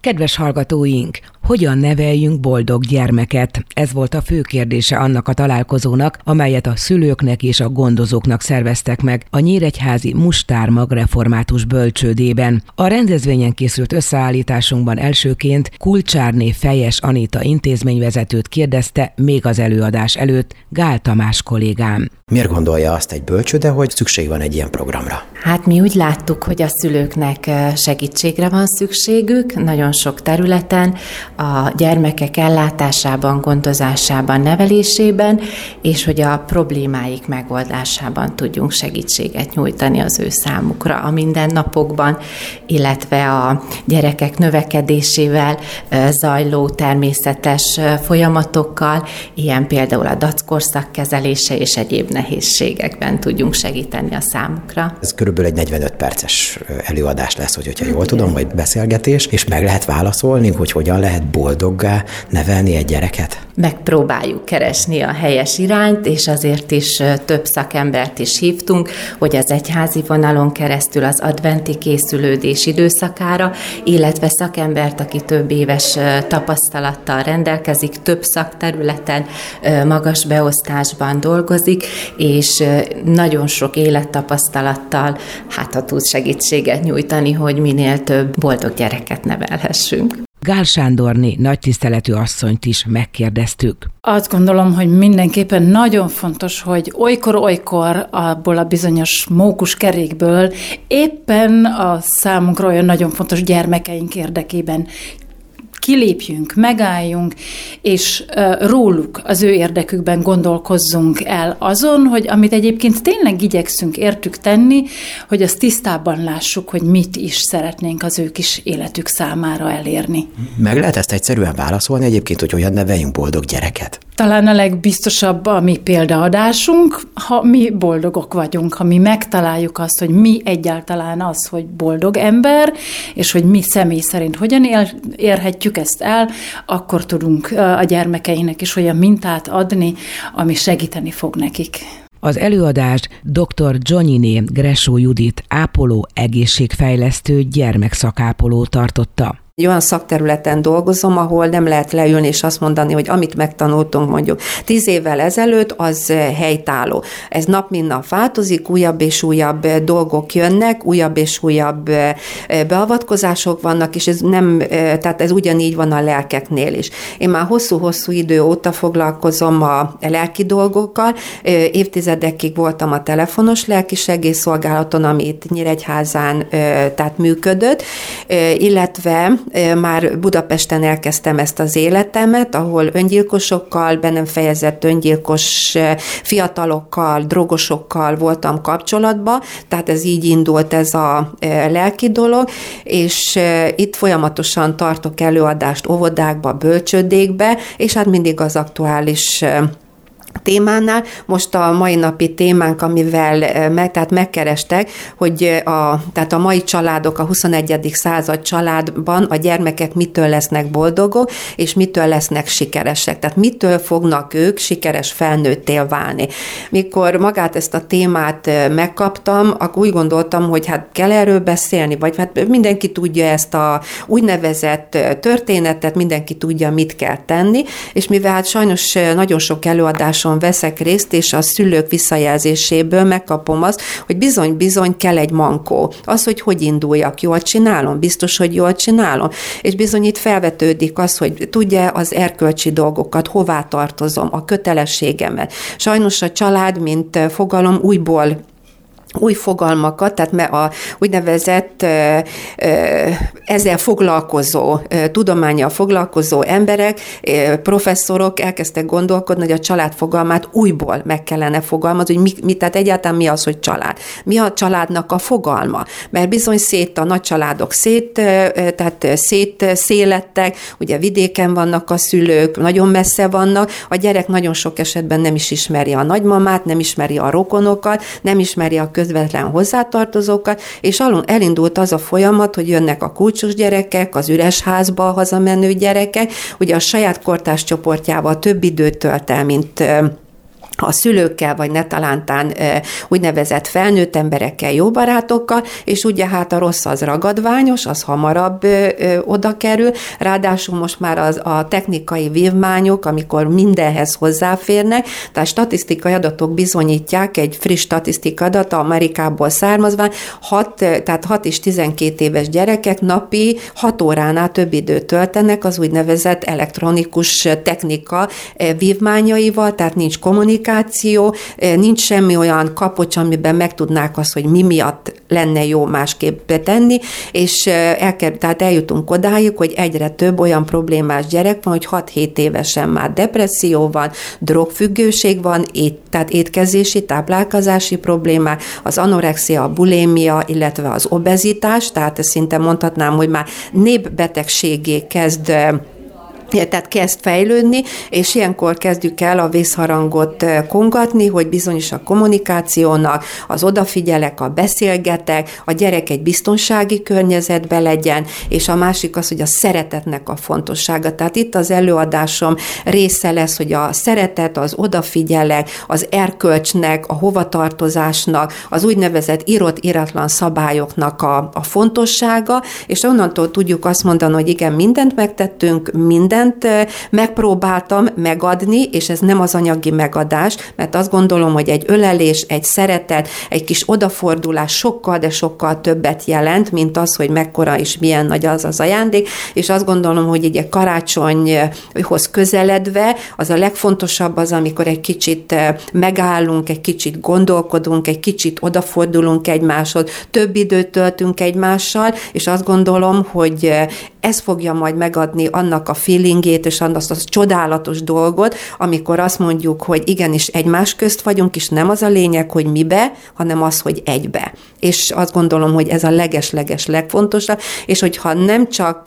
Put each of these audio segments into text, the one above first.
Kedves hallgatóink, hogyan neveljünk boldog gyermeket? Ez volt a fő kérdése annak a találkozónak, amelyet a szülőknek és a gondozóknak szerveztek meg a nyíregyházi Mustármag református bölcsődében. A rendezvényen készült összeállításunkban elsőként Kulcsárné Fejes Anita intézményvezetőt kérdezte még az előadás előtt Gál Tamás kollégám. Miért gondolja azt egy bölcsőde, hogy szükség van egy ilyen programra? Hát mi úgy láttuk, hogy a szülőknek segítségre van szükségük, nagyon sok területen, a gyermekek ellátásában, gondozásában, nevelésében, és hogy a problémáik megoldásában tudjunk segítséget nyújtani az ő számukra a mindennapokban, illetve a gyerekek növekedésével zajló természetes folyamatokkal, ilyen például a dackorszak kezelése és egyéb nehézségekben tudjunk segíteni a számukra. Ez körülbelül egy 45 perces előadás lesz, hogyha jól tudom, vagy beszélgetés, és meg lehet válaszolni, hogy hogyan lehet boldoggá nevelni egy gyereket? Megpróbáljuk keresni a helyes irányt, és azért is több szakembert is hívtunk, hogy az egyházi vonalon keresztül az adventi készülődés időszakára, illetve szakembert, aki több éves tapasztalattal rendelkezik, több szakterületen, magas beosztásban dolgozik, és nagyon sok élettapasztalattal ha tud segítséget nyújtani, hogy minél több boldog gyereket nevelhessünk. Gál Sándorné nagytiszteletű asszonyt is megkérdeztük. Azt gondolom, hogy mindenképpen nagyon fontos, hogy olykor abból a bizonyos mókuskerékből éppen a számunkra olyan nagyon fontos gyermekeink érdekében kilépjünk, megálljunk, és róluk, az ő érdekükben gondolkozzunk el azon, hogy amit egyébként tényleg igyekszünk értük tenni, hogy azt tisztában lássuk, hogy mit is szeretnénk az ő kis életük számára elérni. Meg lehet ezt egyszerűen válaszolni egyébként, hogy olyan neveljünk boldog gyereket? Talán a legbiztosabb a mi példaadásunk, ha mi boldogok vagyunk, ha mi megtaláljuk azt, hogy mi egyáltalán az, hogy boldog ember, és hogy mi személy szerint hogyan érhetjük ezt el, akkor tudunk a gyermekeinek is olyan mintát adni, ami segíteni fog nekik. Az előadást dr. Johnnyné Gresó Judit ápoló egészségfejlesztő gyermekszakápoló tartotta. Egy olyan szakterületen dolgozom, ahol nem lehet leülni és azt mondani, hogy amit megtanultunk mondjuk 10 évvel ezelőtt, az helytálló. Ez nap mint nap változik, újabb és újabb dolgok jönnek, újabb és újabb beavatkozások vannak, és ez nem, tehát ez ugyanígy van a lelkeknél is. Én már hosszú-hosszú idő óta foglalkozom a lelki dolgokkal, évtizedekig voltam a telefonos lelkisegélyszolgálaton, ami itt Nyíregyházán tehát működött, illetve már Budapesten elkezdtem ezt az életemet, ahol öngyilkosokkal, be nem fejezett öngyilkos fiatalokkal, drogosokkal voltam kapcsolatban, tehát ez így indult ez a lelki dolog, és itt folyamatosan tartok előadást óvodákba, bölcsődékbe, és hát mindig az aktuális témánál. Most a mai napi témánk, amivel tehát megkerestek, hogy tehát a mai családok, a 21. század családban a gyermekek mitől lesznek boldogok, és mitől lesznek sikeresek. Tehát mitől fognak ők sikeres felnőtté válni. Mikor magát ezt a témát megkaptam, akkor úgy gondoltam, hogy hát kell erről beszélni, vagy hát mindenki tudja ezt a úgynevezett történetet, mindenki tudja, mit kell tenni, és mivel hát sajnos nagyon sok előadáson veszek részt, és a szülők visszajelzéséből megkapom azt, hogy bizony kell egy mankó. Az, hogy induljak, jól csinálom, biztos, hogy jól csinálom. És bizony itt felvetődik az, hogy tudja az erkölcsi dolgokat, hová tartozom, a kötelességemet. Sajnos a család, mint fogalom új fogalmakat, tehát a úgynevezett ezzel foglalkozó, tudománnyal foglalkozó emberek, professzorok elkezdtek gondolkodni, hogy a család fogalmát újból meg kellene fogalmazni, hogy tehát egyáltalán mi az, hogy család. Mi a családnak a fogalma? Mert bizony a nagy családok szétszélettek, ugye vidéken vannak a szülők, nagyon messze vannak, a gyerek nagyon sok esetben nem is ismeri a nagymamát, nem ismeri a rokonokat, nem ismeri a közvetlen hozzátartozókat, és elindult az a folyamat, hogy jönnek a kulcsos gyerekek, az üres házba hazamenő gyerekek, ugye a saját kortárs csoportjával több időt tölt el, mint a szülőkkel, vagy netalántán úgynevezett felnőtt emberekkel, jó barátokkal, és ugye hát a rossz az ragadványos, az hamarabb oda kerül, ráadásul most már a technikai vívmányok, amikor mindenhez hozzáférnek, tehát statisztikai adatok bizonyítják, egy friss statisztikai adat Amerikából származva, 6 és 12 éves gyerekek napi 6 óránál több időt töltenek az úgynevezett elektronikus technika vívmányaival, tehát nincs kommunikáció, nincs semmi olyan kapocs, amiben megtudnák azt, hogy mi miatt lenne jó másképp tenni, és tehát eljutunk odáig, hogy egyre több olyan problémás gyerek van, hogy 6-7 évesen már depresszió van, drogfüggőség van, tehát étkezési, táplálkozási problémák, az anorexia, a bulémia, illetve az obezitás, tehát szinte mondhatnám, hogy már népbetegségé kezd fejlődni, és ilyenkor kezdjük el a vészharangot kongatni, hogy bizonyos a kommunikációnak, az odafigyelek, a beszélgetek, a gyerek egy biztonsági környezetben legyen, és a másik az, hogy a szeretetnek a fontossága. Tehát itt az előadásom része lesz, hogy a szeretet, az odafigyelek, az erkölcsnek, a hovatartozásnak, az úgynevezett írott-íratlan szabályoknak a fontossága, és onnantól tudjuk azt mondani, hogy igen, mindent megtettünk, mindent megpróbáltam megadni, és ez nem az anyagi megadás, mert azt gondolom, hogy egy ölelés, egy szeretet, egy kis odafordulás sokkal, de sokkal többet jelent, mint az, hogy mekkora és milyen nagy az az ajándék, és azt gondolom, hogy egy karácsonyhoz közeledve az a legfontosabb az, amikor egy kicsit megállunk, egy kicsit gondolkodunk, egy kicsit odafordulunk egymáshoz, több időt töltünk egymással, és azt gondolom, hogy ez fogja majd megadni annak a feelingét, és azt a csodálatos dolgot, amikor azt mondjuk, hogy igenis egymás közt vagyunk, és nem az a lényeg, hogy mibe, hanem az, hogy egybe. És azt gondolom, hogy ez a leges-leges legfontosabb, és hogyha nem csak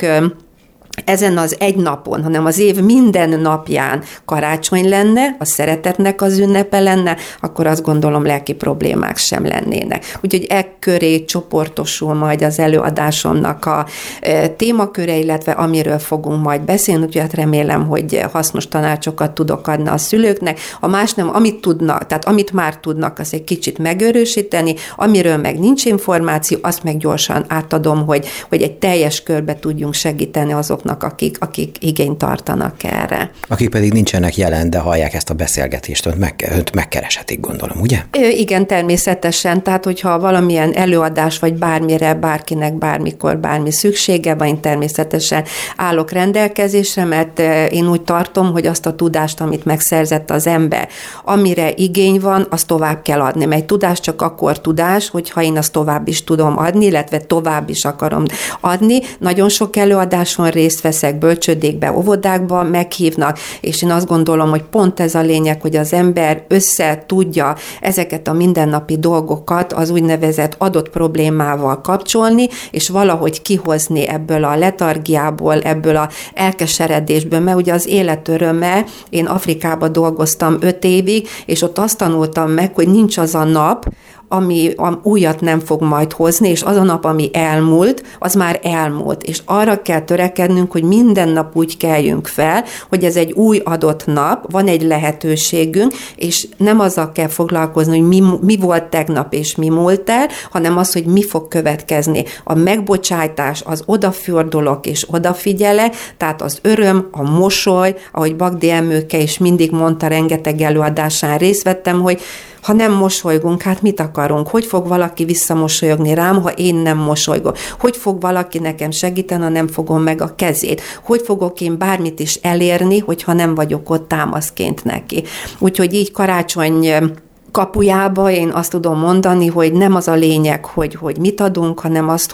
ezen az egy napon, hanem az év minden napján karácsony lenne, a szeretetnek az ünnepe lenne, akkor azt gondolom lelki problémák sem lennének. Úgyhogy köré csoportosul majd az előadásomnak a témaköre, illetve amiről fogunk majd beszélni, úgyhogy hát remélem, hogy hasznos tanácsokat tudok adni a szülőknek. A más nem, amit tudnak, tehát amit már tudnak, azt egy kicsit megerősíteni, amiről meg nincs információ, azt meg gyorsan átadom, hogy egy teljes körbe tudjunk segíteni azoknak, akik igényt tartanak erre. Akik pedig nincsenek jelen, de hallják ezt a beszélgetést, önt megkereshetik, gondolom, ugye? Igen, természetesen. Tehát, hogyha valamilyen előadás, vagy bármire, bárkinek bármikor bármi szüksége van, én természetesen állok rendelkezésre, mert én úgy tartom, hogy azt a tudást, amit megszerzett az ember, amire igény van, azt tovább kell adni. Mert egy tudás csak akkor tudás, hogyha én azt tovább is tudom adni, illetve tovább is akarom adni. Nagyon sok előadáson részt veszek, bölcsődékbe, óvodákba meghívnak, és én azt gondolom, hogy pont ez a lényeg, hogy az ember össze tudja ezeket a mindennapi dolgokat az úgynevezett adott problémával kapcsolni, és valahogy kihozni ebből a letargiából, ebből a elkeseredésből, mert ugye az élet öröme, én Afrikában dolgoztam 5 évig, és ott azt tanultam meg, hogy nincs az a nap, ami újat nem fog majd hozni, és az a nap, ami elmúlt, az már elmúlt. És arra kell törekednünk, hogy minden nap úgy keljünk fel, hogy ez egy új adott nap, van egy lehetőségünk, és nem azzal kell foglalkozni, hogy mi volt tegnap és mi múlt el, hanem az, hogy mi fog következni. A megbocsájtás, az odafordulok és odafigyelek, tehát az öröm, a mosoly, ahogy Bagdi Emőke is mindig mondta, rengeteg előadásán részt vettem, hogy ha nem mosolygunk, hát mit akarunk? Hogy fog valaki visszamosolyogni rám, ha én nem mosolygok? Hogy fog valaki nekem segíteni, ha nem fogom meg a kezét? Hogy fogok én bármit is elérni, hogyha nem vagyok ott támaszként neki? Úgyhogy így karácsony kapujába én azt tudom mondani, hogy nem az a lényeg, hogy mit adunk, hanem azt,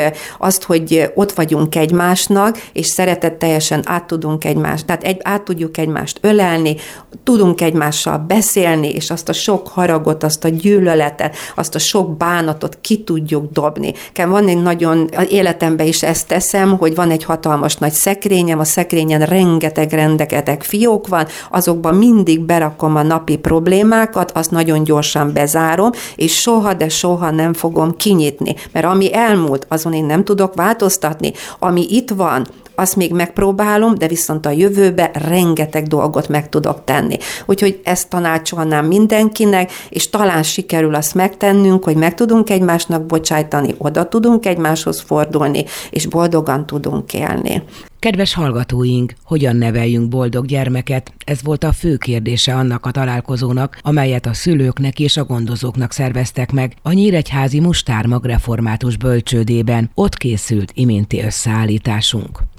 hogy ott vagyunk egymásnak, és szeretetteljesen át tudunk egymást, tehát át tudjuk egymást ölelni, tudunk egymással beszélni, és azt a sok haragot, azt a gyűlöletet, azt a sok bánatot ki tudjuk dobni. Van egy nagyon, az életemben is ezt teszem, hogy van egy hatalmas nagy szekrényem, a szekrényen rengeteg fiók van, azokban mindig berakom a napi problémákat, azt nagyon nagyon gyorsan bezárom, és soha, de soha nem fogom kinyitni, mert ami elmúlt, azon én nem tudok változtatni. Ami itt van, azt még megpróbálom, de viszont a jövőbe rengeteg dolgot meg tudok tenni. Úgyhogy ezt tanácsolnám mindenkinek, és talán sikerül azt megtennünk, hogy meg tudunk egymásnak bocsájtani, oda tudunk egymáshoz fordulni, és boldogan tudunk élni. Kedves hallgatóink, hogyan neveljünk boldog gyermeket? Ez volt a fő kérdése annak a találkozónak, amelyet a szülőknek és a gondozóknak szerveztek meg a Nyíregyházi Mustármag Református Bölcsődében. Ott készült iménti összeállításunk.